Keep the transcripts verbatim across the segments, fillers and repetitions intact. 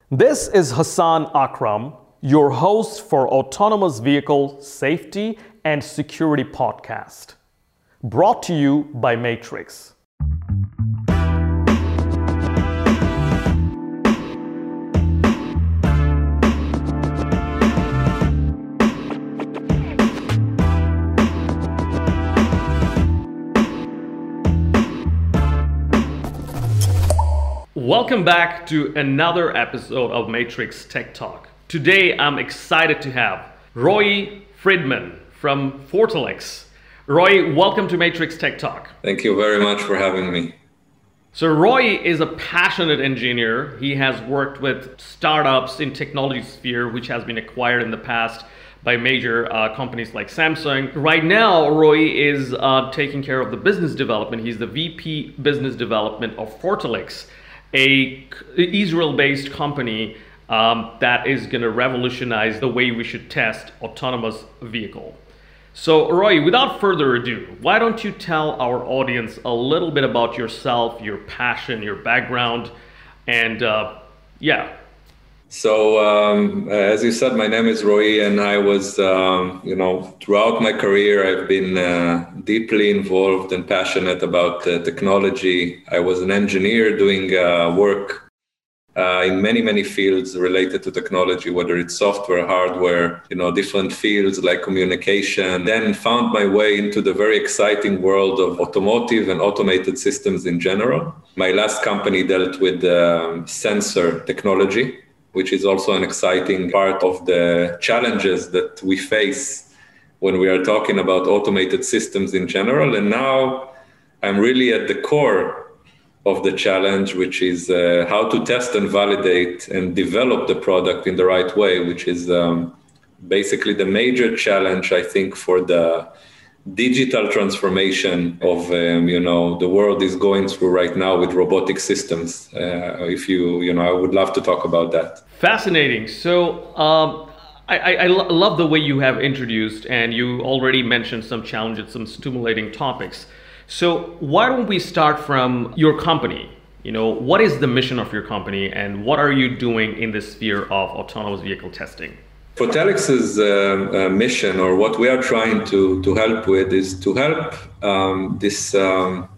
This is Hassan Akram, your host for Autonomous Vehicle Safety and Security Podcast, brought to you by Matrix. Welcome back to another episode of Matrix Tech Talk. Today, I'm excited to have Roy Friedman from Fortelix. Roy, welcome to Matrix Tech Talk. Thank you very much for having me. So Roy is a passionate engineer. He has worked with startups in technology sphere, which has been acquired in the past by major uh, companies like Samsung. Right now, Roy is uh, taking care of the business development. He's the V P Business Development of Fortelix, a Israel-based company um, that is going to revolutionize the way we should test autonomous vehicle. So Roy, without further ado, why don't you tell our audience a little bit about yourself, your passion, your background, and uh, yeah. So um, as you said, my name is Roy, and I was, um, you know, throughout my career, I've been uh, deeply involved and passionate about uh, technology. I was an engineer doing uh, work uh, in many, many fields related to technology, whether it's software, hardware, you know, different fields like communication. Then found my way into the very exciting world of automotive and automated systems in general. My last company dealt with um, sensor technology, which is also an exciting part of the challenges that we face when we are talking about automated systems in general. And now I'm really at the core of the challenge, which is uh, how to test and validate and develop the product in the right way, which is um, basically the major challenge, I think, for the digital transformation of, um, you know, the world is going through right now with robotic systems. Uh, if you, you know, I would love to talk about that. Fascinating. So um, I, I, I lo- love the way you have introduced, and you already mentioned some challenges, some stimulating topics. So why don't we start from your company? You know, what is the mission of your company, and what are you doing in the sphere of autonomous vehicle testing? Fortelix's uh, uh, mission, or what we are trying to, to help with, is to help um, this um,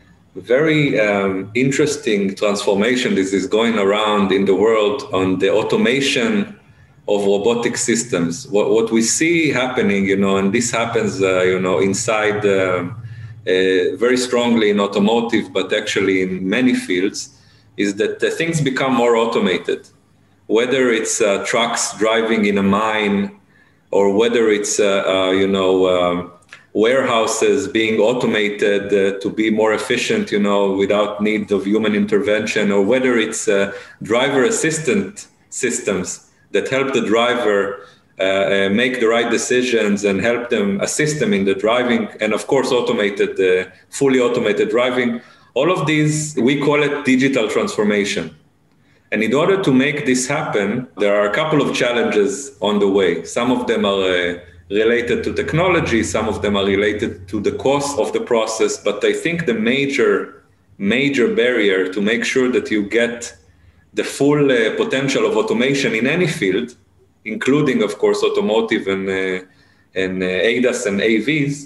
very um, interesting transformation this is going around in the world on the automation of robotic systems. What, what we see happening, you know, and this happens, uh, you know, inside uh, uh, very strongly in automotive, but actually in many fields, is that uh, things become more automated. Whether it's uh, trucks driving in a mine, or whether it's uh, uh, you know um, warehouses being automated uh, to be more efficient, you know, without need of human intervention, or whether it's uh, driver assistant systems that help the driver uh, uh, make the right decisions and help them assist them in the driving, and of course automated, uh, fully automated driving. All of these, we call it digital transformation. And in order to make this happen, there are a couple of challenges on the way. Some of them are uh, related to technology, some of them are related to the cost of the process. But I think the major, major barrier to make sure that you get the full uh, potential of automation in any field, including, of course, automotive and, uh, and uh, A D A S and A Vs,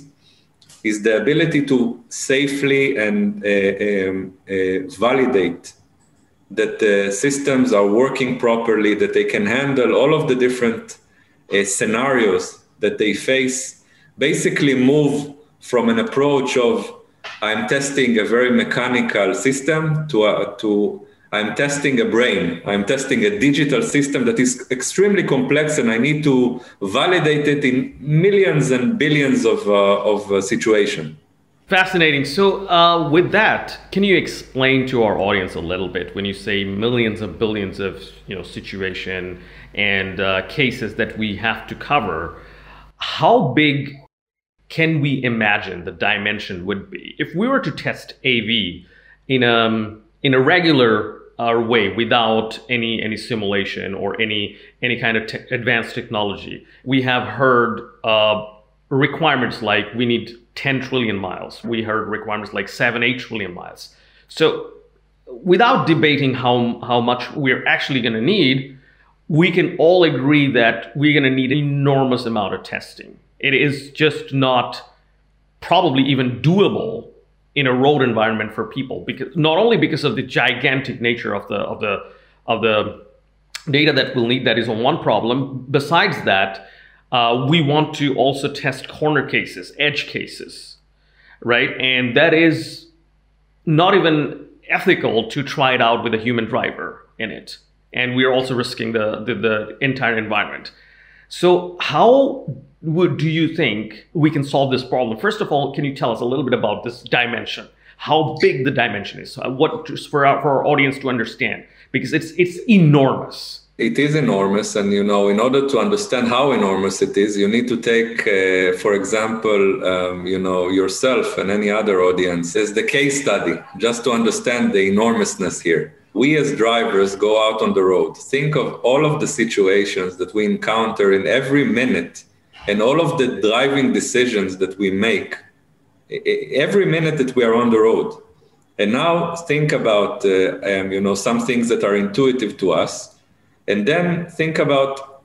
is the ability to safely and uh, um, uh, validate that the systems are working properly, that they can handle all of the different uh, scenarios that they face. Basically move from an approach of I'm testing a very mechanical system to, a, to I'm testing a brain. I'm testing a digital system that is extremely complex, and I need to validate it in millions and billions of, uh, of uh, situations. Fascinating. So uh, with that, can you explain to our audience a little bit, when you say millions and billions of, you know, situation and uh, cases that we have to cover, how big can we imagine the dimension would be if we were to test A V in a, in a regular uh, way without any any simulation or any any kind of te- advanced technology? We have heard uh, requirements like we need ten trillion miles. We heard requirements like seven, eight trillion miles. So without debating how, how much we're actually going to need, we can all agree that we're going to need an enormous amount of testing. It is just not probably even doable in a road environment for people, because not only because of the gigantic nature of the of the of the data that we'll need. That is one problem. Besides that, uh, we want to also test corner cases, edge cases, right? And that is not even ethical to try it out with a human driver in it. And we're also risking the, the, the entire environment. So how would, do you think we can solve this problem? First of all, can you tell us a little bit about this dimension? How big the dimension is? What for our, for our audience to understand? Because it's it's enormous. It is enormous, and you know, in order to understand how enormous it is, you need to take, uh, for example, um, you know, yourself and any other audience as the case study, just to understand the enormousness here. We as drivers go out on the road. Think of all of the situations that we encounter in every minute, and all of the driving decisions that we make every minute that we are on the road. And now think about, uh, um, you know, some things that are intuitive to us. And then think about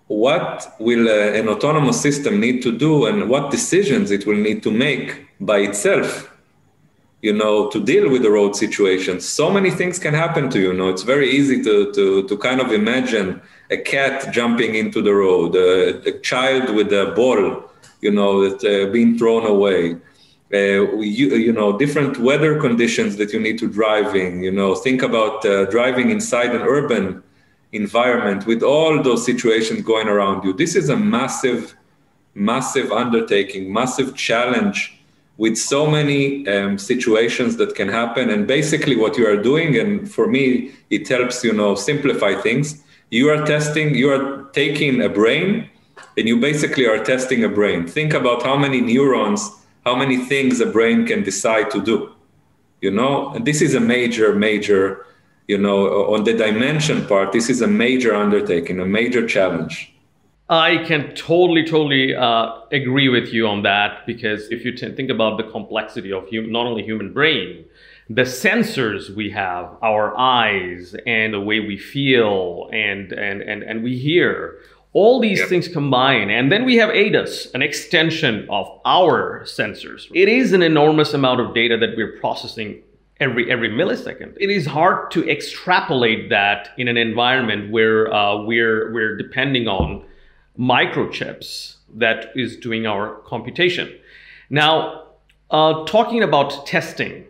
what will uh, an autonomous system need to do and what decisions it will need to make by itself, you know, to deal with the road situations. So many things can happen to you. You know, it's very easy to, to, to kind of imagine a cat jumping into the road, uh, a child with a ball, you know, that uh, being thrown away. Uh, you, you know, different weather conditions that you need to drive in. You know, think about uh, driving inside an urban environment with all those situations going around you. This is a massive, massive undertaking, massive challenge with so many um, situations that can happen. And basically what you are doing, and for me, it helps, you know, simplify things. You are testing, you are taking a brain and you basically are testing a brain. Think about how many neurons, how many things a brain can decide to do, you know? And this is a major, major, you know, on the dimension part, this is a major undertaking, a major challenge. I can totally, totally uh, agree with you on that, because if you t- think about the complexity of hum- not only human brain, the sensors we have, our eyes and the way we feel and, and, and, and we hear, all these yep. things combine, and then we have A D A S, an extension of our sensors. It is an enormous amount of data that we're processing every every millisecond. It is hard to extrapolate that in an environment where uh, we're we're depending on microchips that is doing our computation. Now, uh, talking about testing.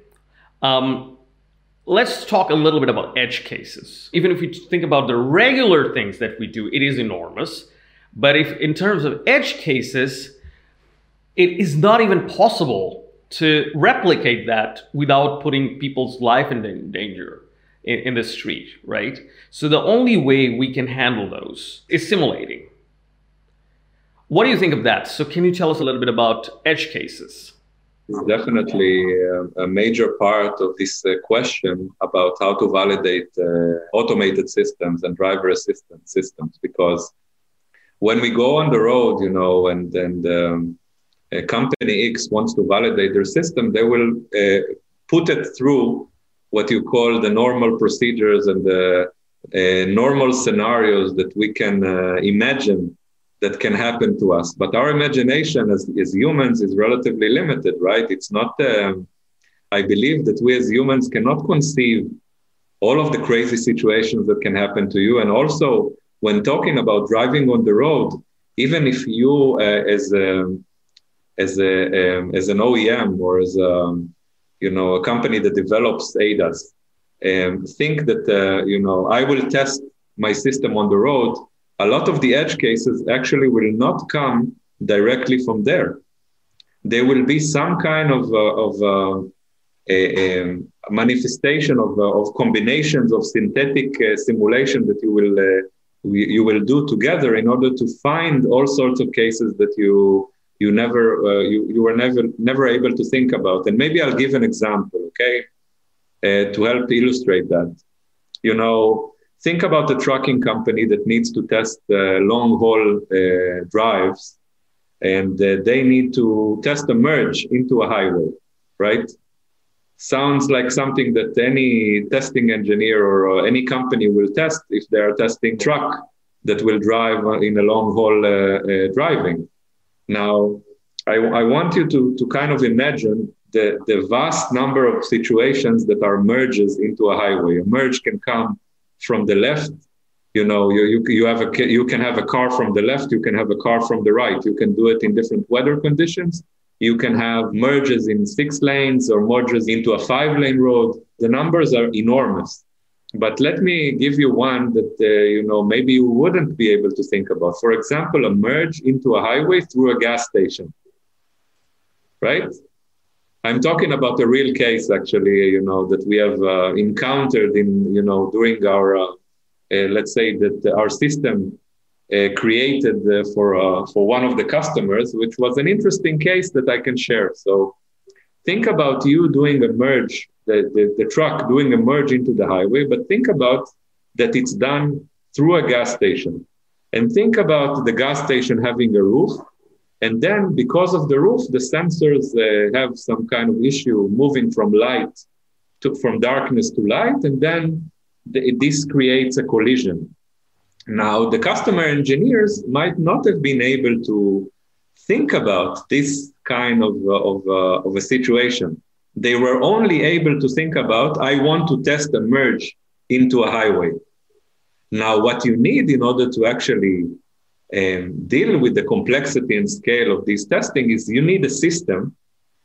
Um, Let's talk a little bit about edge cases. Even if you think about the regular things that we do, it is enormous. But if in terms of edge cases, it is not even possible to replicate that without putting people's life in danger in, in the street, right? So the only way we can handle those is simulating. What do you think of that? So can you tell us a little bit about edge cases? It's definitely a major part of this uh, question about how to validate uh, automated systems and driver assistance systems, because when we go on the road, you know, and, and um, a company X wants to validate their system, they will uh, put it through what you call the normal procedures and the uh, normal scenarios that we can uh, imagine that can happen to us. But our imagination as, as humans is relatively limited, right? It's not, um, I believe that we as humans cannot conceive all of the crazy situations that can happen to you. And also when talking about driving on the road, even if you uh, as, a, as, a, um, as an O E M or as a, you know, a company that develops A D A S, um, think that, uh, you know, I will test my system on the road, a lot of the edge cases actually will not come directly from there. There will be some kind of, uh, of uh, a, a manifestation of, uh, of combinations of synthetic uh, simulation that you will, uh, we, you will do together in order to find all sorts of cases that you, you, never, uh, you, you were never, never able to think about. And maybe I'll give an example, okay, uh, to help illustrate that. You know, think about a trucking company that needs to test uh, long-haul uh, drives, and uh, they need to test a merge into a highway, right? sounds like something that any testing engineer or uh, any company will test if they are testing truck that will drive in a long haul uh, uh, driving. Now, I, I want you to, to kind of imagine the, the vast number of situations that are merges into a highway. A merge can come from the left. You know, you, you, you, have a, you can have a car from the left, you can have a car from the right. You can do it in different weather conditions. You can have merges in six lanes or merges into a five lane road. The numbers are enormous. But let me give you one that, uh, you know, maybe you wouldn't be able to think about. For example, a merge into a highway through a gas station, right? I'm talking about a real case, actually, you know, that we have uh, encountered in, you know, during our, uh, uh, let's say that our system uh, created uh, for, uh, for one of the customers, which was an interesting case that I can share. So think about you doing a merge, the, the, the truck doing a merge into the highway, but think about that it's done through a gas station. And think about the gas station having a roof. And then because of the roof, the sensors uh, have some kind of issue moving from light to, from darkness to light. And then the, this creates a collision. Now, the customer engineers might not have been able to think about this kind of, uh, of, uh, of a situation. They were only able to think about, I want to test a merge into a highway. Now, what you need in order to actually um, deal with the complexity and scale of this testing is you need a system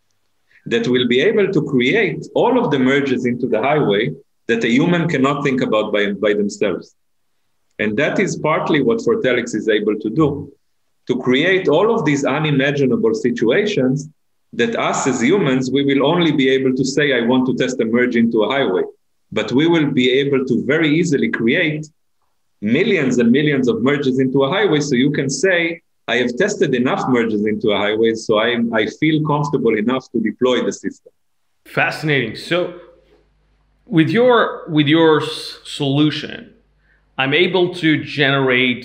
that will be able to create all of the merges into the highway that a human cannot think about by, by themselves. And that is partly what Fortelix is able to do, to create all of these unimaginable situations that us as humans, we will only be able to say, I want to test a merge into a highway. But we will be able to very easily create millions and millions of merges into a highway. So you can say, I have tested enough merges into a highway, so I, I feel comfortable enough to deploy the system. Fascinating. So with your, with your solution, I'm able to generate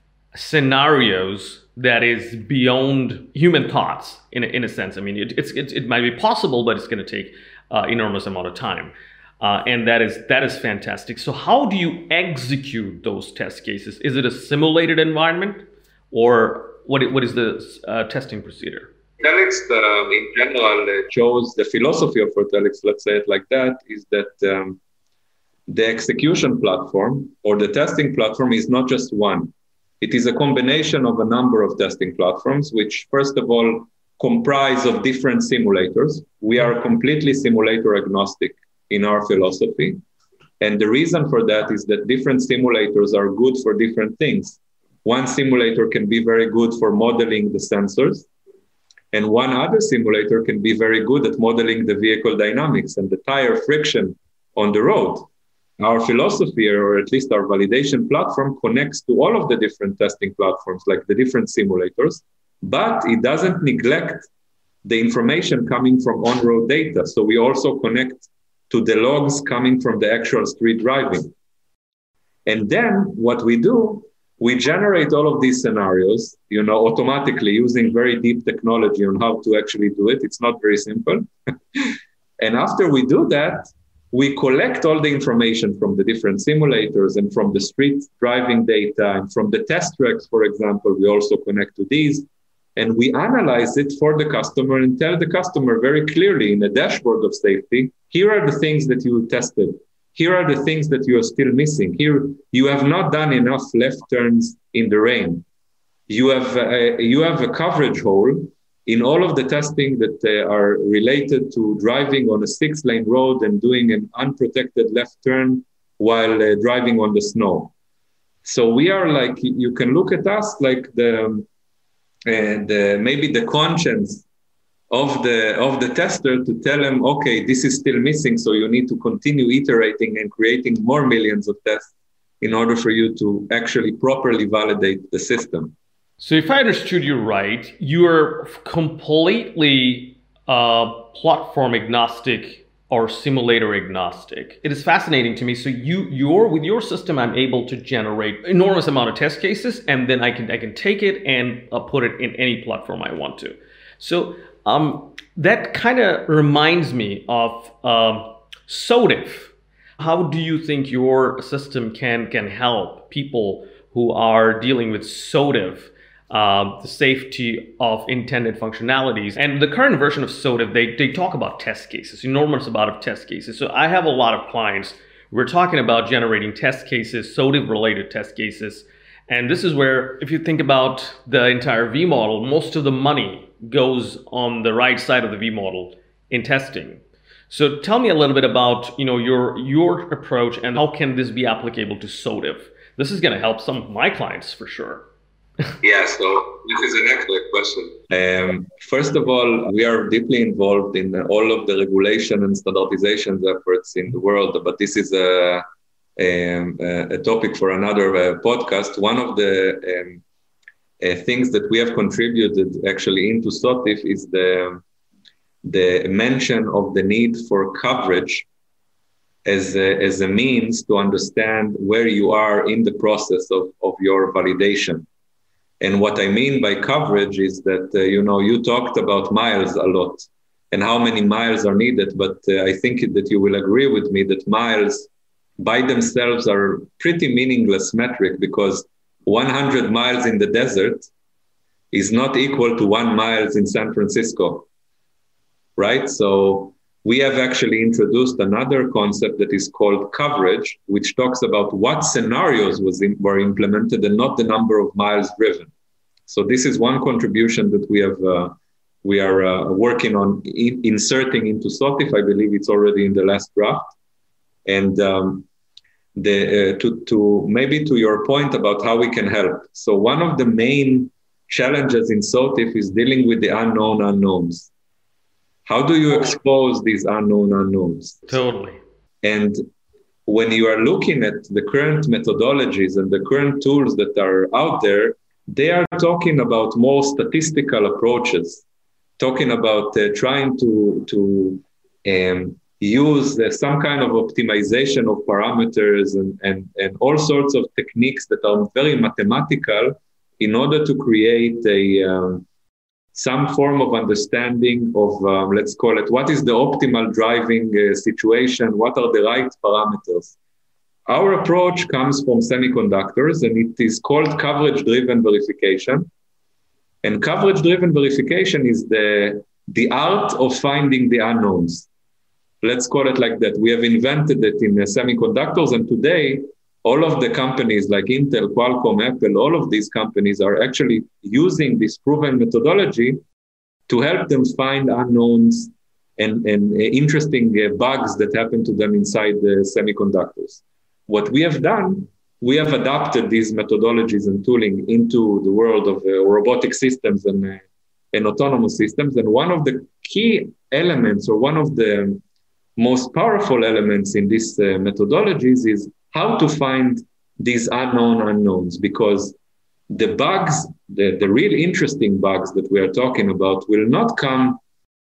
scenarios that is beyond human thoughts in a, in a sense. I mean, it, it's, it, it might be possible, but it's going to take uh, enormous amount of time. Uh, and that is that is fantastic. So how do you execute those test cases? Is it a simulated environment, or what, what is the uh, testing procedure? Fortelix, uh, in general, uh, shows the philosophy of Fortelix, let's say it like that, is that um, the execution platform or the testing platform is not just one. It is a combination of a number of testing platforms, which first of all comprise of different simulators. We are completely simulator agnostic in our philosophy. And the reason for that is that different simulators are good for different things. One simulator can be very good for modeling the sensors, and one other simulator can be very good at modeling the vehicle dynamics and the tire friction on the road. Our philosophy, or at least our validation platform, connects to all of the different testing platforms, like the different simulators, but it doesn't neglect the information coming from on-road data. So we also connect to the logs coming from the actual street driving. And then what we do, we generate all of these scenarios, you know, automatically using very deep technology on how to actually do it. It's not very simple. And after we do that, we collect all the information from the different simulators and from the street driving data and from the test tracks, for example, we also connect to these. And we analyze it for the customer and tell the customer very clearly in a dashboard of safety, here are the things that you tested. Here are the things that you are still missing. Here, you have not done enough left turns in the rain. You have, a, you have a coverage hole in all of the testing that uh, are related to driving on a six lane road and doing an unprotected left turn while uh, driving on the snow. So we are like, you can look at us like the, and uh, maybe the conscience of the of the tester to tell him, okay, this is still missing, so you need to continue iterating and creating more millions of tests in order for you to actually properly validate the system. So if I understood you right, you are completely uh, platform agnostic or simulator agnostic. It is fascinating to me. So you, you're with your system, I'm able to generate enormous amount of test cases, and then I can I can take it and uh, put it in any platform I want to. So Um, that kind of reminds me of um, SOTIF. How do you think your system can can help people who are dealing with SOTIF, uh, the safety of intended functionalities? And the current version of SOTIF, they, they talk about test cases, enormous amount of test cases. So I have a lot of clients. We're talking about generating test cases, SOTIF-related test cases. And this is where, if you think about the entire V model, most of the money goes on the right side of the V model in testing. So tell me a little bit about, you know, your your approach and how can this be applicable to SOTIF? This is going to help some of my clients for sure. Yeah, so this is an excellent question. Um, first of all, we are deeply involved in all of the regulation and standardization efforts in the world, but this is a, um, a topic for another uh, podcast. One of the um, uh, things that we have contributed actually into SOTIF is the, the mention of the need for coverage as a, as a means to understand where you are in the process of, of your validation. And what I mean by coverage is that, uh, you know, you talked about miles a lot and how many miles are needed, but uh, I think that you will agree with me that miles by themselves are pretty meaningless metric, because one hundred miles in the desert is not equal to one miles in San Francisco, right? So we have actually introduced another concept that is called coverage, which talks about what scenarios was in, were implemented and not the number of miles driven. So this is one contribution that we have, uh, we are uh, working on in, inserting into SOTIF. I believe it's already in the last draft. And um, the, uh, to, to maybe to your point about how we can help. So one of the main challenges in SOTIF is dealing with the unknown unknowns. How do you expose these unknown unknowns? Totally. And when you are looking at the current methodologies and the current tools that are out there, they are talking about more statistical approaches, talking about uh, trying to, to um, use uh, some kind of optimization of parameters and, and, and all sorts of techniques that are very mathematical in order to create a um, some form of understanding of, um, let's call it, what is the optimal driving uh, situation? What are the right parameters? Our approach comes from semiconductors, and it is called coverage-driven verification. And coverage-driven verification is the, the art of finding the unknowns. Let's call it like that. We have invented it in uh, semiconductors, and today, all of the companies like Intel, Qualcomm, Apple, all of these companies are actually using this proven methodology to help them find unknowns and, and uh, interesting uh, bugs that happen to them inside the semiconductors. What we have done, we have adapted these methodologies and tooling into the world of uh, robotic systems and, uh, and autonomous systems. And one of the key elements, or one of the most powerful elements in these uh, methodologies is how to find these unknown unknowns, because the bugs, the, the real interesting bugs that we are talking about will not come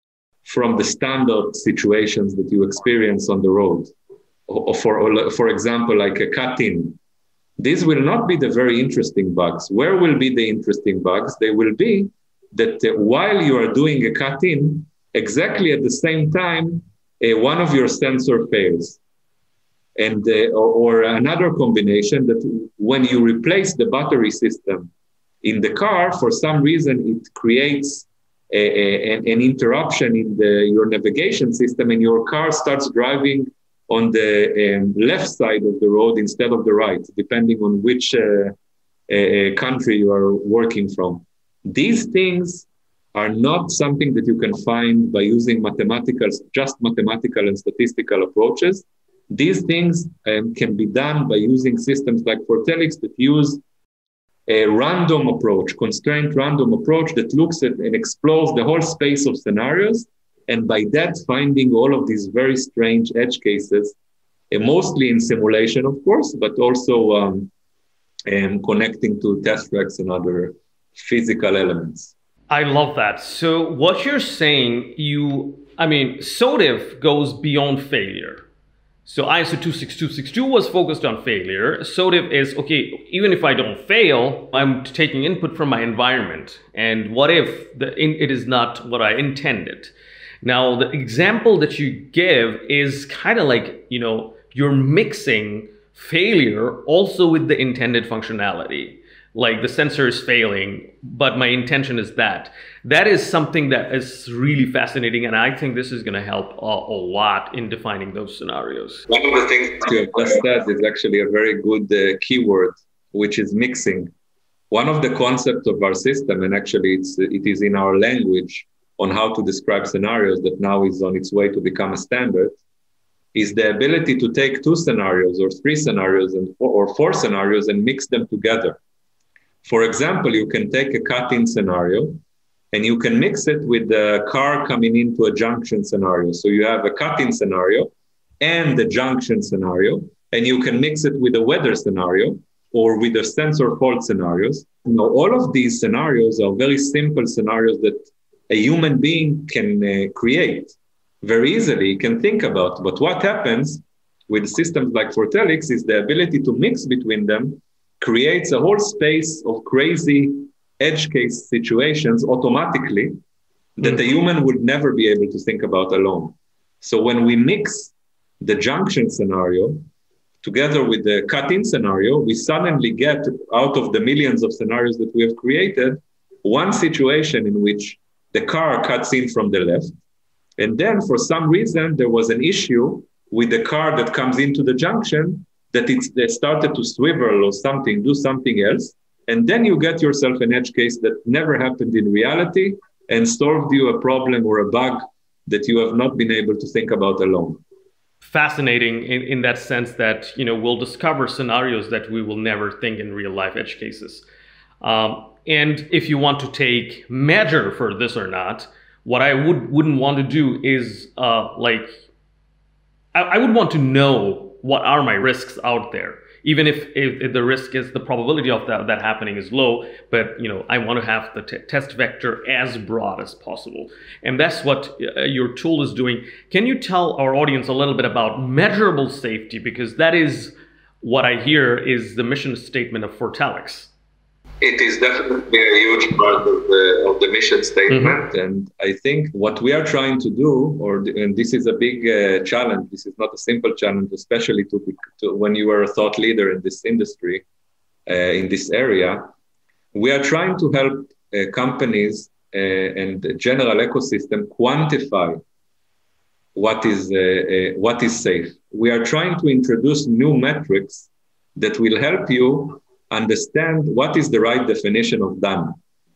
from the standard situations that you experience on the road. Or for, or for example, like a cut-in. These will not be the very interesting bugs. Where will be the interesting bugs? They will be that uh, while you are doing a cut-in, exactly at the same time, uh, one of your sensor fails. And uh, or, or another combination that when you replace the battery system in the car, for some reason it creates a, a, an interruption in the, your navigation system, and your car starts driving on the um, left side of the road instead of the right, depending on which uh, uh, country you are working from. These things are not something that you can find by using mathematical, just mathematical and statistical approaches. These things um, can be done by using systems like Fortelix that use a random approach, constraint random approach that looks at and explores the whole space of scenarios. And by that, finding all of these very strange edge cases, uh, mostly in simulation, of course, but also um, and connecting to test tracks and other physical elements. I love that. So what you're saying, you, I mean, SOTIF goes beyond failure. So I S O two six two six two was focused on failure. SOTIF is, okay, even if I don't fail, I'm taking input from my environment. And what if the, it is not what I intended? Now, the example that you give is kind of like, you know, you're mixing failure also with the intended functionality. Like the sensor is failing, but my intention is that. That is something that is really fascinating, and I think this is going to help a, a lot in defining those scenarios. One of the things you have just said is actually a very good uh, keyword, which is mixing. One of the concepts of our system, and actually it's, it is in our language on how to describe scenarios that now is on its way to become a standard, is the ability to take two scenarios or three scenarios and four, or four scenarios and mix them together. For example, you can take a cut-in scenario and you can mix it with the car coming into a junction scenario. So you have a cut-in scenario and the junction scenario, and you can mix it with a weather scenario or with the sensor fault scenarios. Now, all of these scenarios are very simple scenarios that a human being can uh, create very easily, can think about. But what happens with systems like Fortelix is the ability to mix between them creates a whole space of crazy edge case situations automatically that a human would never be able to think about alone. So when we mix the junction scenario together with the cut-in scenario, we suddenly get out of the millions of scenarios that we have created, one situation in which the car cuts in from the left. And then for some reason, there was an issue with the car that comes into the junction that it's, they started to swivel or something, do something else. And then you get yourself an edge case that never happened in reality and solved you a problem or a bug that you have not been able to think about alone. Fascinating in, in that sense that, you know, we'll discover scenarios that we will never think in real life edge cases. Um, and if you want to take measure for this or not, what I would, wouldn't want to do is uh, like, I, I would want to know what are my risks out there, even if, if, if the risk is, the probability of that, that happening is low, but you know, I want to have the t test vector as broad as possible. And that's what uh, your tool is doing. Can you tell our audience a little bit about measurable safety? Because that is what I hear is the mission statement of Fortelix. It is definitely a huge part of the, of the mission statement. Mm-hmm. And I think what we are trying to do, or and this is a big uh, challenge, this is not a simple challenge, especially to, to when you are a thought leader in this industry, uh, in this area. We are trying to help uh, companies uh, and the general ecosystem quantify what is, uh, uh, what is safe. We are trying to introduce new metrics that will help you understand what is the right definition of done.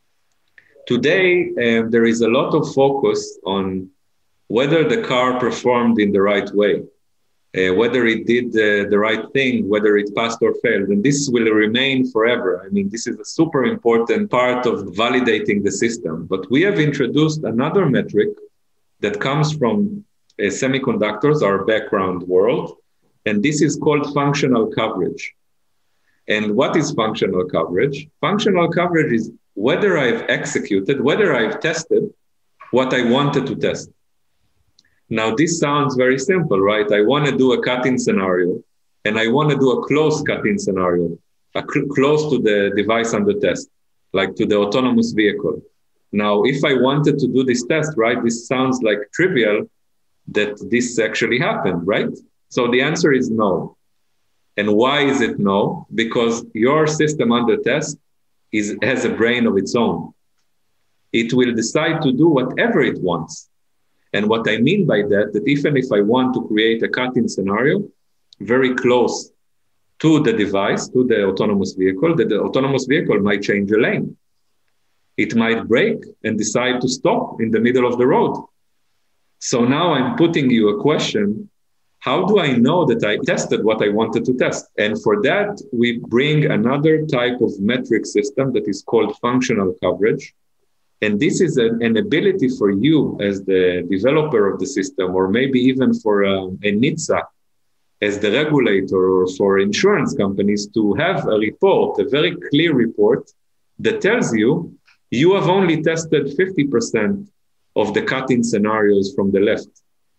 Today, uh, there is a lot of focus on whether the car performed in the right way, uh, whether it did uh, the right thing, whether it passed or failed. And this will remain forever. I mean, this is a super important part of validating the system. But we have introduced another metric that comes from uh, semiconductors, our background world, and this is called functional coverage. And what is functional coverage? Functional coverage is whether I've executed, whether I've tested what I wanted to test. Now, this sounds very simple, right? I want to do a cut-in scenario, and I want to do a close cut-in scenario, a cl close to the device under test, like to the autonomous vehicle. Now, if I wanted to do this test, right, this sounds like trivial that this actually happened, right? So the answer is no. And why is it no? Because your system under test is, has a brain of its own. It will decide to do whatever it wants. And what I mean by that, that even if I want to create a cut-in scenario very close to the device, to the autonomous vehicle, that the autonomous vehicle might change a lane. It might brake and decide to stop in the middle of the road. So now I'm putting you a question. How do I know that I tested what I wanted to test? And for that, we bring another type of metric system that is called functional coverage. And this is an, an ability for you as the developer of the system, or maybe even for um, a NHTSA as the regulator, or for insurance companies to have a report, a very clear report that tells you, you have only tested fifty percent of the cut-in scenarios from the left.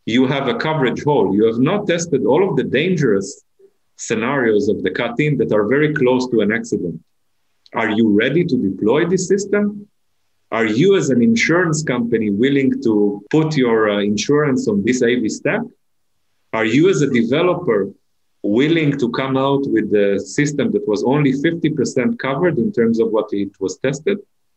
you have a coverage hole. You have not tested all of the dangerous scenarios of the cut-in that are very close to an accident. Are you ready to deploy this system? Are you as an insurance company willing to put your uh, insurance on this A V stack? Are you as a developer willing to come out with a system that was only fifty percent covered in terms of what it was tested?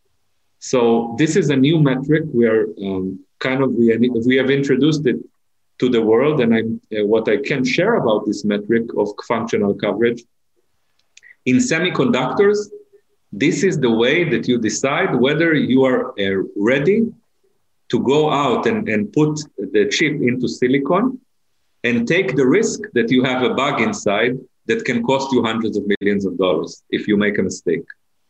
So this is a new metric. We are um, kind of, we, we have introduced it to the world. And I, uh, what I can share about this metric of functional coverage, in semiconductors, this is the way that you decide whether you are uh, ready to go out and, and put the chip into silicon and take the risk that you have a bug inside that can cost you hundreds of millions of dollars if you make a mistake.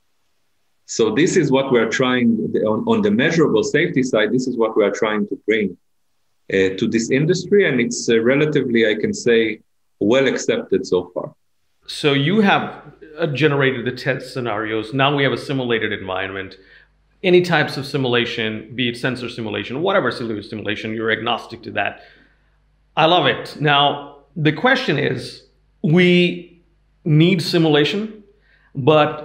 So this is what we're trying, on, on the measurable safety side, this is what we are trying to bring uh, to this industry. And it's uh, relatively, I can say, well accepted so far. So you have generated the test scenarios. Now we have a simulated environment. Any types of simulation, be it sensor simulation, whatever simulation, you're agnostic to that. I love it. Now, the question is, we need simulation, but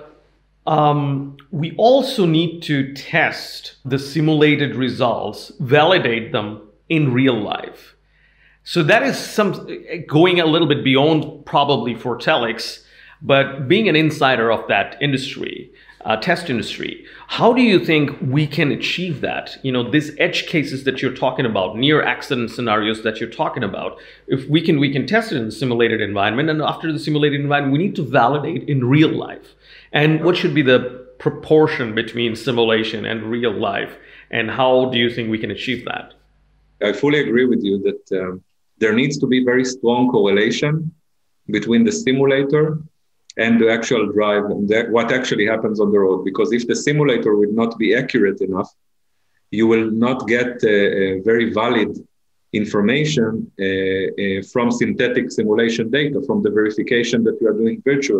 um, we also need to test the simulated results, validate them in real life. So that is some going a little bit beyond probably for Telix, but being an insider of that industry, uh, test industry, how do you think we can achieve that? You know, these edge cases that you're talking about, near accident scenarios that you're talking about, if we can, we can test it in the simulated environment, and after the simulated environment, we need to validate in real life. And what should be the proportion between simulation and real life? And how do you think we can achieve that? I fully agree with you that um, there needs to be very strong correlation between the simulator and the actual drive and the, what actually happens on the road. Because if the simulator will not be accurate enough, you will not get uh, uh, very valid information uh, uh, from synthetic simulation data, from the verification that we are doing virtually.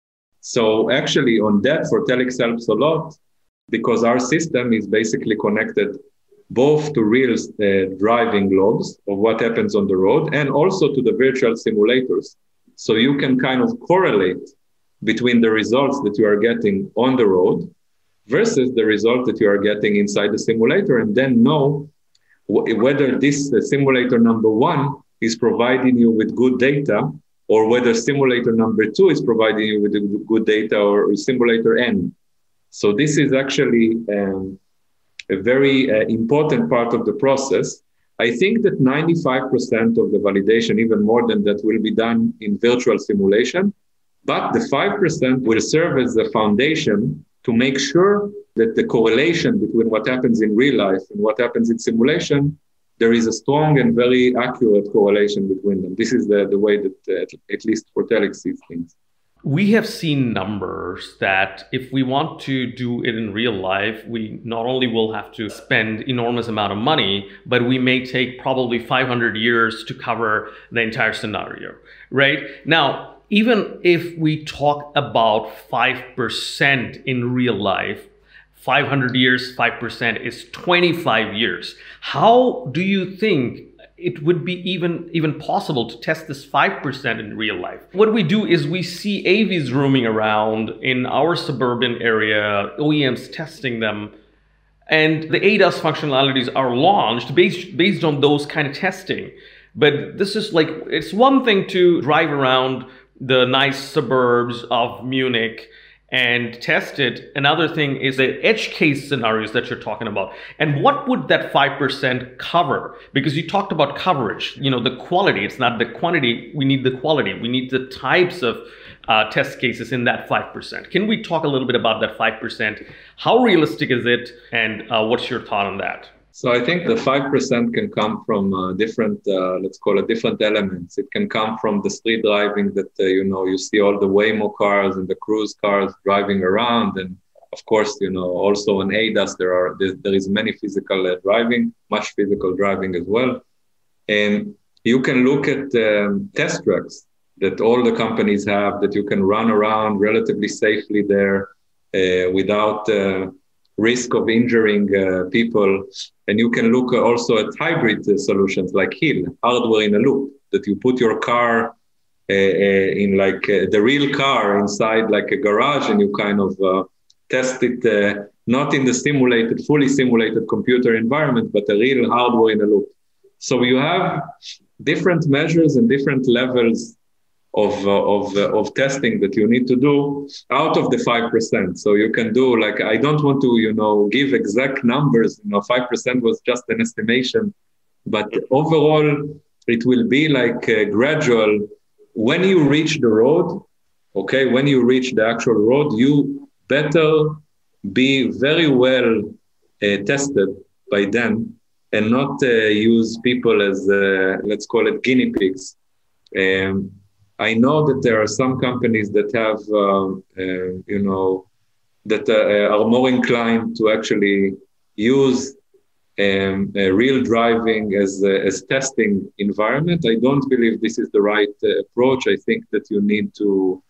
So actually on that, for Telix helps a lot, because our system is basically connected both to real uh, driving logs of what happens on the road and also to the virtual simulators. So you can kind of correlate between the results that you are getting on the road versus the result that you are getting inside the simulator, and then know w- whether this uh, simulator number one is providing you with good data, or whether simulator number two is providing you with good data, or simulator N. So this is actually um, a very uh, important part of the process. I think that ninety-five percent of the validation, even more than that, will be done in virtual simulation, but the five percent will serve as the foundation to make sure that the correlation between what happens in real life and what happens in simulation, there is a strong and very accurate correlation between them. This is the, the way that, uh, at least for Telix, sees things. We have seen numbers that if we want to do it in real life, we not only will have to spend enormous amount of money, but we may take probably five hundred years to cover the entire scenario, right? Now, even if we talk about five percent in real life, five hundred years, five percent is twenty-five years. How do you think it would be even, even possible to test this five percent in real life? What we do is we see A Vs roaming around in our suburban area, O E Ms testing them, and the A D A S functionalities are launched based, based on those kind of testing. But this is like, it's one thing to drive around the nice suburbs of Munich and test it. Another thing is the edge case scenarios that you're talking about. And what would that five percent cover? Because you talked about coverage, you know, the quality, it's not the quantity, we need the quality. We need the types of uh, test cases in that five percent. Can we talk a little bit about that five percent? How realistic is it? And uh, what's your thought on that? So I think the five percent can come from uh, different, uh, let's call it different elements. It can come from the street driving that, uh, you know, you see all the Waymo cars and the cruise cars driving around. And of course, you know, also in A D A S, there are, there, there is many physical uh, driving, much physical driving as well. And you can look at um, test tracks that all the companies have that you can run around relatively safely there uh, without... Uh, risk of injuring uh, people. And you can look also at hybrid uh, solutions like HIL, hardware in a loop, that you put your car uh, uh, in like uh, the real car inside like a garage, and you kind of uh, test it uh, not in the simulated, fully simulated computer environment, but a real hardware in a loop. So you have different measures and different levels of uh, of uh, of testing that you need to do out of the five percent. So you can do like, I don't want to, you know, give exact numbers. You know, five percent was just an estimation, but overall it will be like uh, gradual. When you reach the road, okay, when you reach the actual road, you better be very well uh, tested by them and not uh, use people as, uh, let's call it guinea pigs. Um, I know that there are some companies that have, um, uh, you know, that uh, are more inclined to actually use um, uh, real driving as a as testing environment. I don't believe this is the right uh, approach. I think that you need to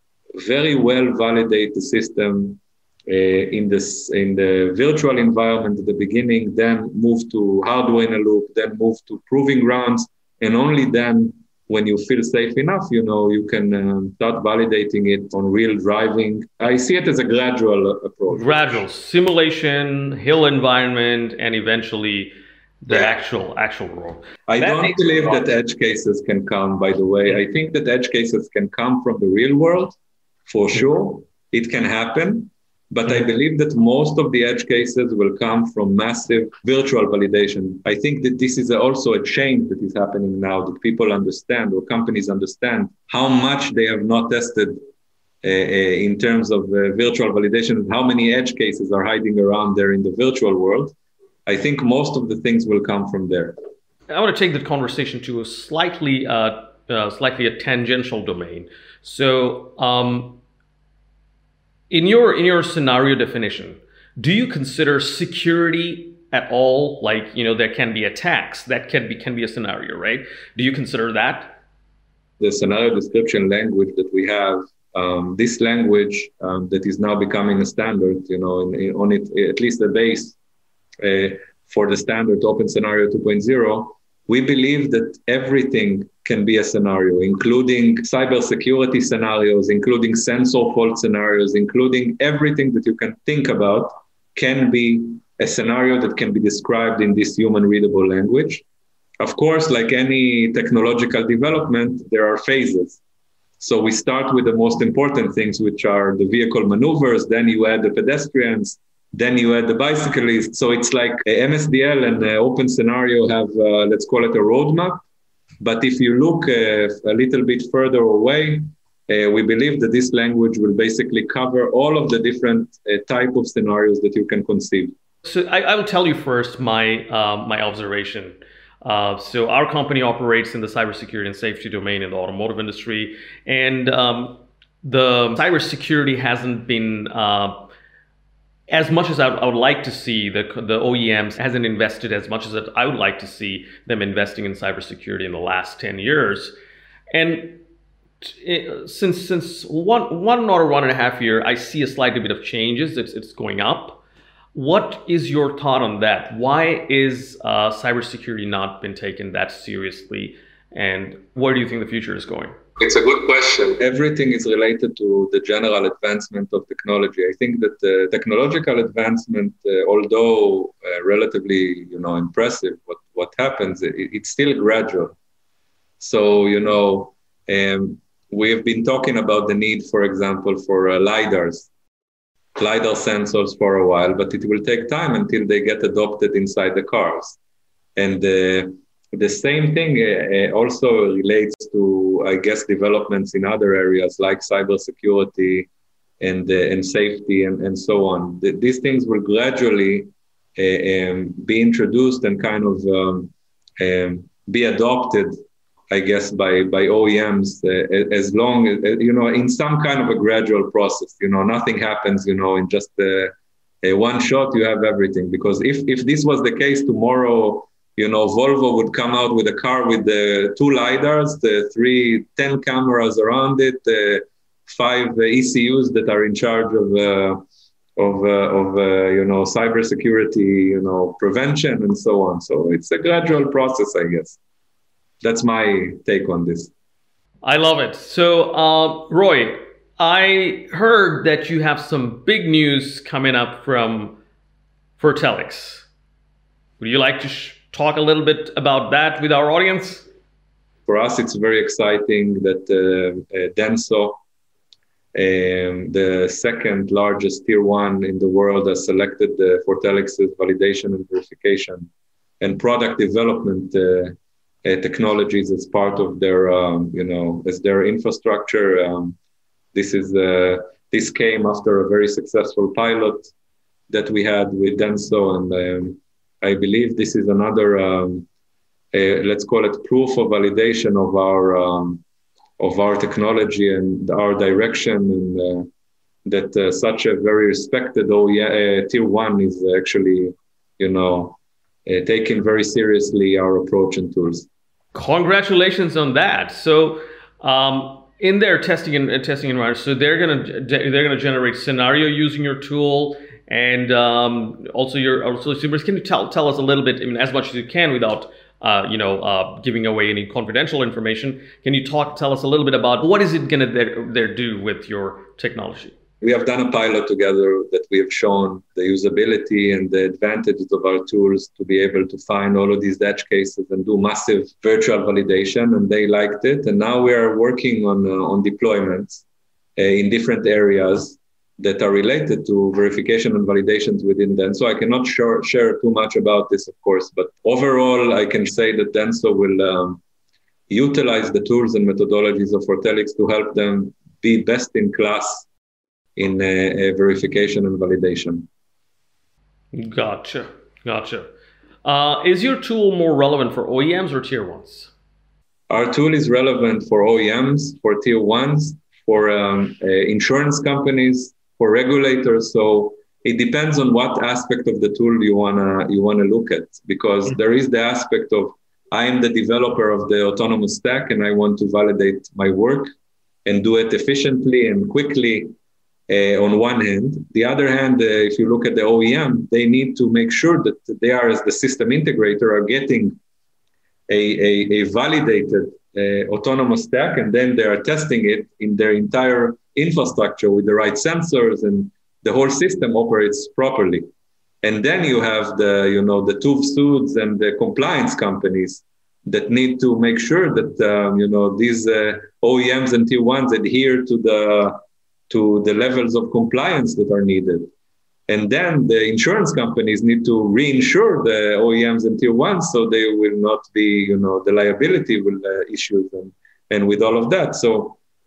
very well validate the system uh, in this in the virtual environment at the beginning, then move to hardware in a loop, then move to proving grounds, and only then, when you feel safe enough, you know, you can um, start validating it on real driving. I see it as a gradual approach. Gradual simulation, hill environment, and eventually the yeah. actual actual world. I that don't believe that edge cases can come, by the way. I think that edge cases can come from the real world, for sure. It can happen. But I believe that most of the edge cases will come from massive virtual validation. I think that this is also a change that is happening now, that people understand, or companies understand, how much they have not tested uh, uh, in terms of uh, virtual validation, how many edge cases are hiding around there in the virtual world. I think most of the things will come from there. I want to take the conversation to a slightly, uh, uh, slightly a tangential domain. So, um, In your in your scenario definition, do you consider security at all? Like, you know, there can be attacks. That can be can be a scenario, right? Do you consider that? The scenario description language that we have, um, this language um, that is now becoming a standard, you know, in, in, on it, at least the base uh, for the standard Open Scenario two point oh, we believe that everything can be a scenario, including cybersecurity scenarios, including sensor fault scenarios, including everything that you can think about can be a scenario that can be described in this human readable language. Of course, like any technological development, there are phases. So we start with the most important things, which are the vehicle maneuvers, then you add the pedestrians, then you add the bicyclists. So it's like M S D L and Open Scenario have, uh, let's call it a roadmap. But if you look uh, a little bit further away, uh, we believe that this language will basically cover all of the different uh, type of scenarios that you can conceive. So I, I will tell you first my uh, my observation. Uh, so our company operates in the cybersecurity and safety domain in the automotive industry, and um, the cybersecurity hasn't been uh, as much as I, I would like to see. The the O E Ms hasn't invested as much as I would like to see them investing in cybersecurity in the last ten years, and it, since since one one or one and a half year, I see a slight bit of changes. It's it's going up. What is your thought on that? Why is uh, cybersecurity not been taken that seriously, and where do you think the future is going? It's a good question. Everything is related to the general advancement of technology. I think that the technological advancement, uh, although uh, relatively, you know, impressive, what, what happens, it, it's still gradual. So, you know, um, we've been talking about the need, for example, for uh, LiDARs, LiDAR sensors for a while, but it will take time until they get adopted inside the cars. And uh, the same thing uh, also relates to, I guess, developments in other areas like cybersecurity and uh, and safety and, and so on. The, these things will gradually uh, um, be introduced and kind of um, um, be adopted, I guess, by, by O E Ms uh, as long as, uh, you know, in some kind of a gradual process. You know, nothing happens, you know, in just uh, a one shot, you have everything. Because if, if this was the case tomorrow, you know, Volvo would come out with a car with the two LiDARs, the three, ten cameras around it, the five uh, E C Us that are in charge of uh, of uh, of uh, you know cybersecurity, you know prevention, and so on. So it's a gradual process, I guess. That's my take on this. I love it. So, uh, Roy, I heard that you have some big news coming up from Fortelix. Would you like to sh- talk a little bit about that with our audience? For us, it's very exciting that uh, uh, Denso, um, the second largest tier one in the world, has selected uh, Fortelix's validation and verification and product development uh, uh, technologies as part of their, um, you know, as their infrastructure. Um, this is uh, this came after a very successful pilot that we had with Denso, and um, I believe this is another. Um, Uh, let's call it proof of validation of our um, of our technology and our direction, and uh, that uh, such a very respected O E M uh, tier one is actually, you know, uh, taking very seriously our approach and tools. Congratulations on that. So, um, in their testing and uh, testing environment, so they're gonna they're gonna generate scenario using your tool, and um, also your also can you tell tell us a little bit, I mean, as much as you can without Uh, you know, uh, giving away any confidential information. Can you talk, tell us a little bit about what is it going to there, there do with your technology? We have done a pilot together that we have shown the usability and the advantages of our tools to be able to find all of these edge cases and do massive virtual validation, and they liked it. And now we are working on uh, on deployments uh, in different areas that are related to verification and validations within Denso. I cannot share, share too much about this, of course, but overall, I can say that Denso will um, utilize the tools and methodologies of Fortelix to help them be best in class in uh, uh, verification and validation. Gotcha, gotcha. Uh, is your tool more relevant for O E Ms or tier ones? Our tool is relevant for O E Ms, for tier ones, for um, uh, insurance companies, for regulators. So it depends on what aspect of the tool you wanna you wanna look at, because there is the aspect of I am the developer of the autonomous stack and I want to validate my work and do it efficiently and quickly uh, on one hand. The other hand, uh, if you look at the O E M, they need to make sure that they are, as the system integrator, are getting a, a, a validated uh, autonomous stack, and then they are testing it in their entire infrastructure with the right sensors, and the whole system operates properly. And then you have the, you know, the T U V suits and the compliance companies that need to make sure that, um, you know, these uh, O E Ms and tier ones adhere to the, to the levels of compliance that are needed. And then the insurance companies need to reinsure the O E Ms and tier ones so they will not be, you know, the liability will uh, issues and, and with all of that. So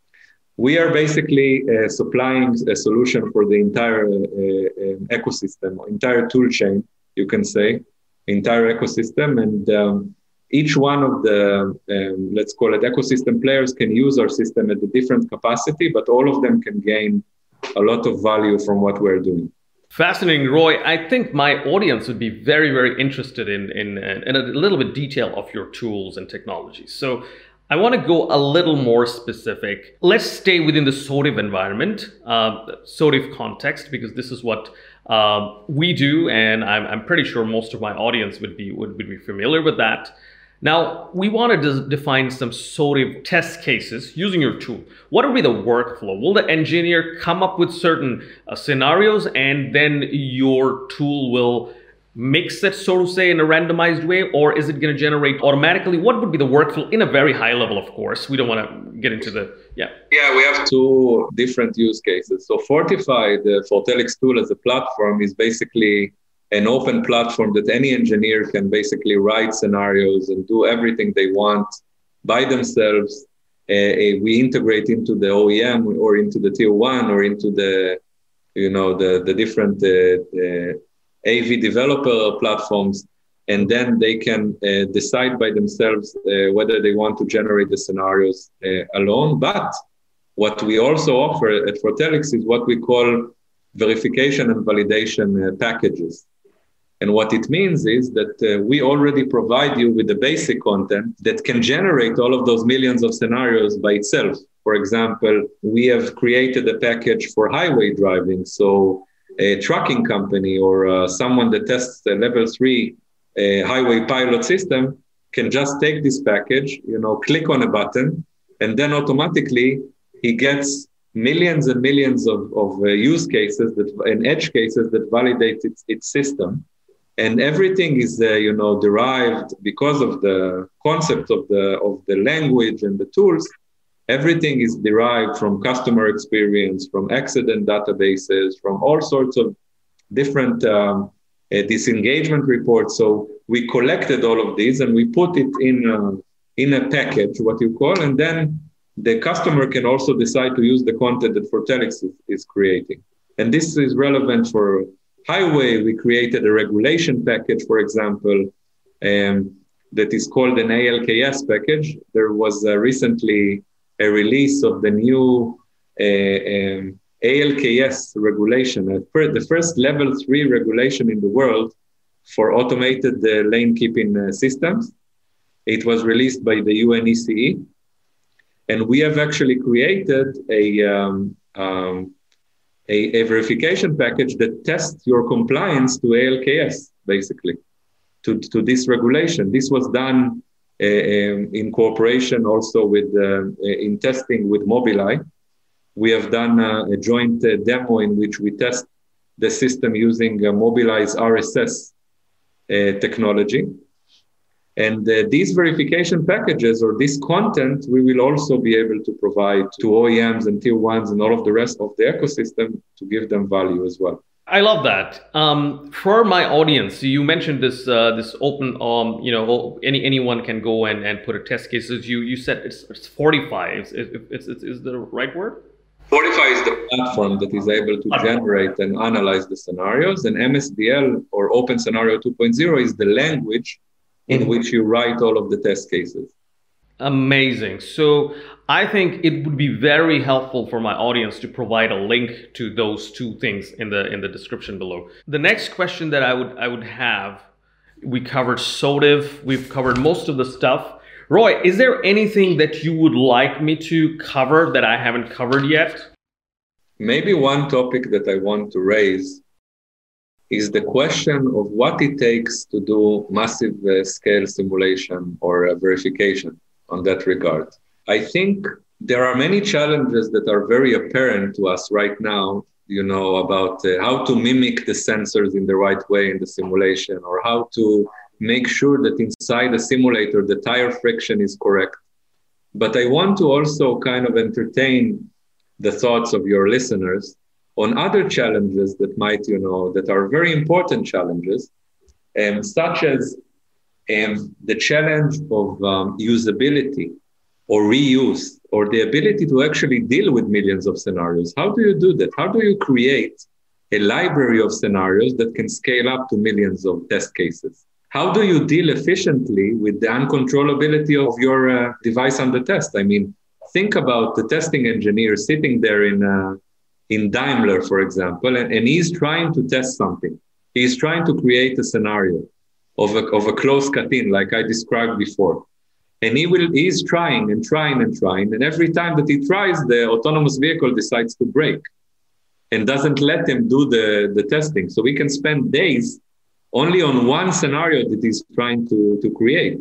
we are basically uh, supplying a solution for the entire uh, um, ecosystem, entire tool chain, you can say, entire ecosystem. And um, each one of the, um, let's call it ecosystem players, can use our system at a different capacity, but all of them can gain a lot of value from what we're doing. Fascinating, Roy. I think my audience would be very, very interested in, in, in a little bit detail of your tools and technologies. So I want to go a little more specific. Let's stay within the SOTIF environment, uh, SOTIF context, because this is what uh, we do, and I'm, I'm pretty sure most of my audience would be would, would be familiar with that. Now, we want to define some SOTIF test cases using your tool. What will be the workflow? Will the engineer come up with certain uh, scenarios, and then your tool will mix it, so to say, in a randomized way, or is it going to generate automatically? What would be the workflow in a very high level, of course? We don't want to get into the, yeah. Yeah, we have two different use cases. So Fortify, the Fortelix tool as a platform, is basically an open platform that any engineer can basically write scenarios and do everything they want by themselves. Uh, we integrate into the O E M or into the tier one or into the, you know, the, the different uh, uh, A V developer platforms, and then they can uh, decide by themselves uh, whether they want to generate the scenarios uh, alone. But what we also offer at Fortelix is what we call verification and validation uh, packages. And what it means is that uh, we already provide you with the basic content that can generate all of those millions of scenarios by itself. For example, we have created a package for highway driving. So a trucking company or uh, someone that tests the level three uh, highway pilot system can just take this package, you know, click on a button, and then automatically he gets millions and millions of, of uh, use cases that, and edge cases that validate its, its system. And everything is, uh, you know, derived because of the concept of the, of the language and the tools. Everything is derived from customer experience, from accident databases, from all sorts of different um, uh, disengagement reports. So we collected all of these and we put it in a, in a package, what you call, and then the customer can also decide to use the content that Fortelix is, is creating. And this is relevant for highway. We created a regulation package, for example, um, that is called an A L K S package. There was uh, recently a release of the new uh, um, A L K S regulation, uh, the first level three regulation in the world for automated uh, lane keeping uh, systems. It was released by the U N E C E. And we have actually created a, um, um, a, a verification package that tests your compliance to A L K S, basically, to, to this regulation. This was done uh, um, in cooperation also with, uh, in testing with Mobileye. We have done uh, a joint uh, demo in which we test the system using uh, Mobileye's R S S uh, technology. And uh, these verification packages or this content, we will also be able to provide to O E Ms and tier ones and all of the rest of the ecosystem to give them value as well. I love that. Um, for my audience, you mentioned this uh, this open, um, you know, any anyone can go and, and put a test cases. You you said it's, it's Fortify. Is it's, it's, is the right word? Fortify is the platform that is able to generate and analyze the scenarios, and M S D L or Open Scenario two point oh is the language in which you write all of the test cases. Amazing. So I think it would be very helpful for my audience to provide a link to those two things in the in the description below. The next question that I would I would have, we covered SOTIF, we've covered most of the stuff. Roy, is there anything that you would like me to cover that I haven't covered yet? Maybe one topic that I want to raise is the question of what it takes to do massive uh, scale simulation or uh, verification on that regard. I think there are many challenges that are very apparent to us right now, you know, about uh, how to mimic the sensors in the right way in the simulation, or how to make sure that inside the simulator, the tire friction is correct. But I want to also kind of entertain the thoughts of your listeners on other challenges that might, you know, that are very important challenges, um, such as um, the challenge of um, usability or reuse, or the ability to actually deal with millions of scenarios. How do you do that? How do you create a library of scenarios that can scale up to millions of test cases? How do you deal efficiently with the uncontrollability of your uh, device under test? I mean, think about the testing engineer sitting there in uh, in Daimler, for example, and, and he's trying to test something. He's trying to create a scenario of a, of a closed cut-in, like I described before. And he will, he's trying and trying and trying. And every time that he tries, the autonomous vehicle decides to brake and doesn't let him do the, the testing. So we can spend days only on one scenario that he's trying to, to create.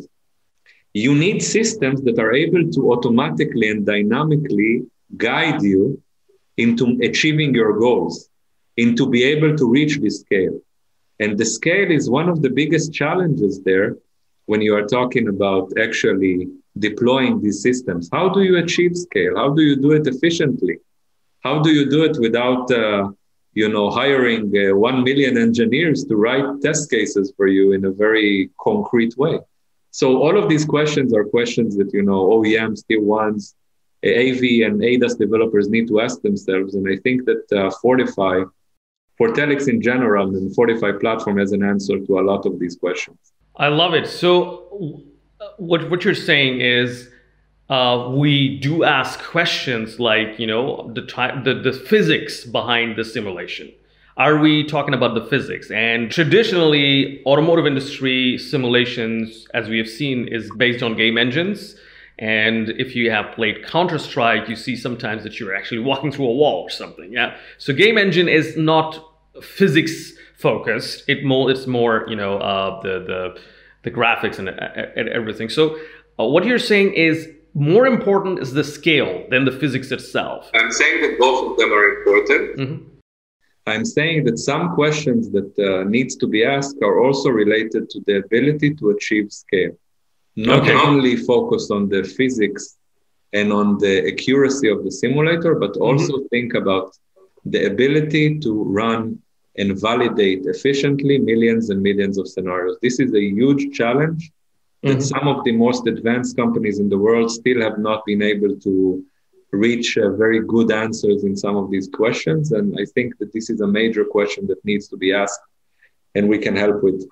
You need systems that are able to automatically and dynamically guide you into achieving your goals, into be able to reach this scale. And the scale is one of the biggest challenges there when you are talking about actually deploying these systems. How do you achieve scale? How do you do it efficiently? How do you do it without, uh, you know, hiring uh, one million engineers to write test cases for you in a very concrete way? So all of these questions are questions that, you know, O E Ms, tier ones, A V and A D A S developers need to ask themselves. And I think that uh, Fortify, Fortelix in general, and Fortify platform has an answer to a lot of these questions. I love it. So what, what you're saying is uh, we do ask questions like, you know, the, type, the, the physics behind the simulation. Are we talking about the physics? And traditionally, automotive industry simulations, as we have seen, is based on game engines. And if you have played Counter-Strike, you see sometimes that you're actually walking through a wall or something. Yeah. So game engine is not physics focused. It more it's more you know uh, the the the graphics and, and everything. So uh, what you're saying is more important is the scale than the physics itself. I'm saying that both of them are important. Mm-hmm. I'm saying that some questions that uh, needs to be asked are also related to the ability to achieve scale. Not okay. only focus on the physics and on the accuracy of the simulator, but also mm-hmm. think about the ability to run and validate efficiently millions and millions of scenarios. This is a huge challenge that mm-hmm. some of the most advanced companies in the world still have not been able to reach uh, very good answers in some of these questions. And I think that this is a major question that needs to be asked and we can help with.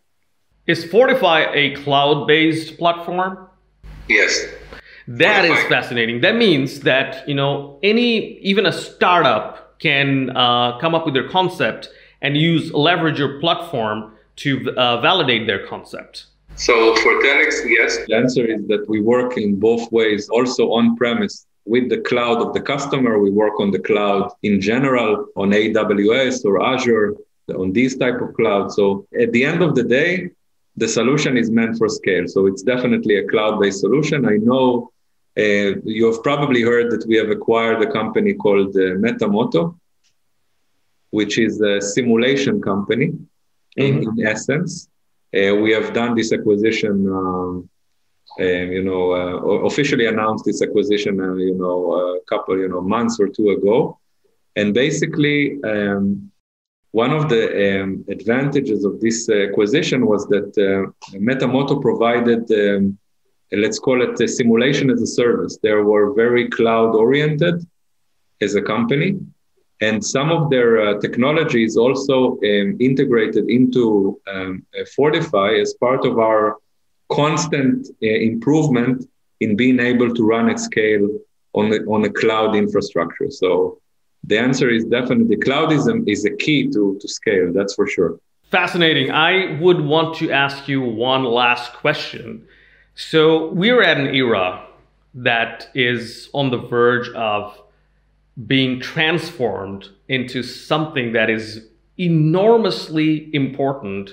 Is Fortify a cloud-based platform? Yes. That Fortify. Is fascinating. That means that, you know, any, even a startup can uh, come up with their concept and use, leverage your platform to uh, validate their concept. So for Telix, yes. The answer is that we work in both ways, also on-premise with the cloud of the customer. We work on the cloud in general, on A W S or Azure, on these type of clouds. So at the end of the day, the solution is meant for scale. So it's definitely a cloud-based solution. I know uh, you have probably heard that we have acquired a company called uh, Metamoto, which is a simulation company mm-hmm. in, in essence. Uh, we have done this acquisition, um, uh, you know, uh, officially announced this acquisition, uh, you know, a couple, you know, months or two ago. And basically, um, one of the um, advantages of this uh, acquisition was that uh, Metamoto provided, um, let's call it a simulation as a service. They were very cloud oriented as a company. And some of their uh, technology is also um, integrated into um, Fortify as part of our constant uh, improvement in being able to run at scale on the, on a cloud infrastructure. So the answer is definitely cloudism is a key to, to scale, that's for sure. Fascinating. I would want to ask you one last question. So we're at an era that is on the verge of being transformed into something that is enormously important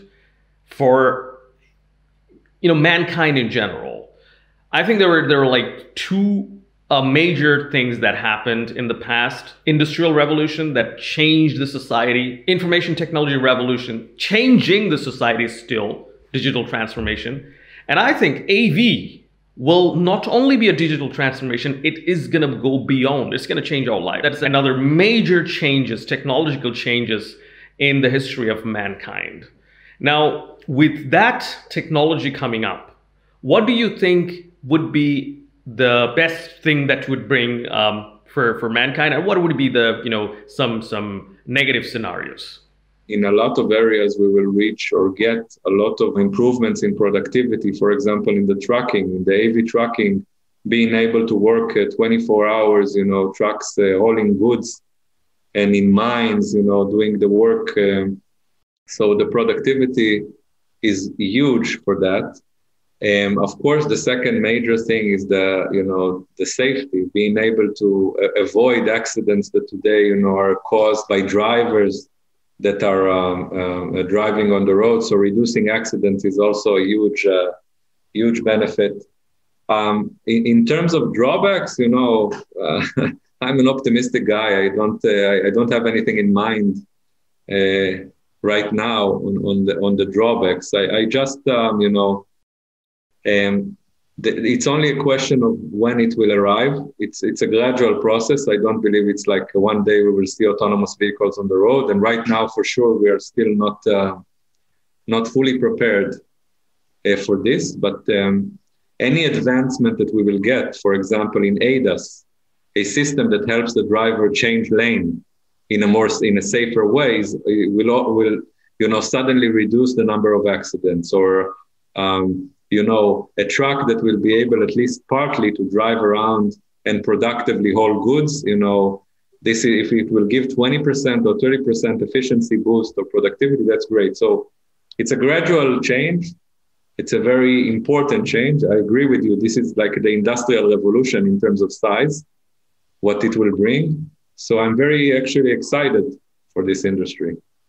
for, you know, mankind in general. I think there were there were like two uh, major things that happened in the past: industrial revolution that changed the society, information technology revolution changing the society still, digital transformation, and I think A V will not only be a digital transformation, it is going to go beyond. It's going to change our life. That's another major changes, technological changes in the history of mankind. Now, with that technology coming up, what do you think would be the best thing that would bring um, for, for mankind? And what would be the, you know, some, some negative scenarios? In a lot of areas, we will reach or get a lot of improvements in productivity. For example, in the trucking, in the A V trucking, being able to work uh, twenty-four hours, you know, trucks uh, hauling goods, and in mines, you know, doing the work. Um, so the productivity is huge for that. Um, of course, the second major thing is the, you know, the safety, being able to uh, avoid accidents that today, you know, are caused by drivers that are um, uh, driving on the road. So reducing accidents is also a huge, uh, huge benefit. Um, in, in terms of drawbacks, you know, uh, I'm an optimistic guy. I don't, uh, I don't have anything in mind uh, right now on, on the on the drawbacks. I, I just, um, you know, um, it's only a question of when it will arrive. It's it's a gradual process. I don't believe it's like one day we will see autonomous vehicles on the road. And right now, for sure, we are still not uh, not fully prepared uh, for this. But um, any advancement that we will get, for example, in A D A S, a system that helps the driver change lane in a more in a safer ways, will will you know suddenly reduce the number of accidents, or um, you know, a truck that will be able at least partly to drive around and productively haul goods, you know, this if it will give twenty percent or thirty percent efficiency boost or productivity, that's great. So it's a gradual change. It's a very important change. I agree with you. This is like the industrial revolution in terms of size, what it will bring. So I'm very actually excited for this industry.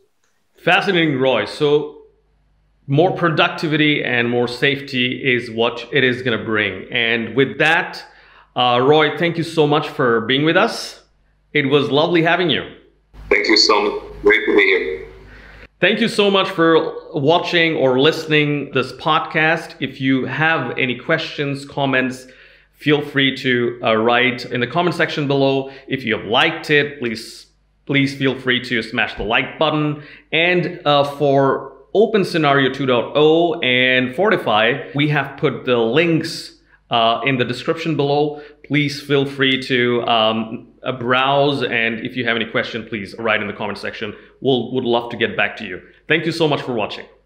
Fascinating, Roy. So more productivity and more safety is what it is going to bring. And with that, uh, Roy, thank you so much for being with us. It was lovely having you. Thank you so much. Great to be here. Thank you so much for watching or listening this podcast. If you have any questions, comments, feel free to uh, write in the comment section below. If you have liked it, please please feel free to smash the like button. And uh, for OpenScenario two point oh and Fortify, we have put the links uh, in the description below. Please feel free to um, uh, browse, and if you have any question, please write in the comment section. We'll would love to get back to you. Thank you so much for watching.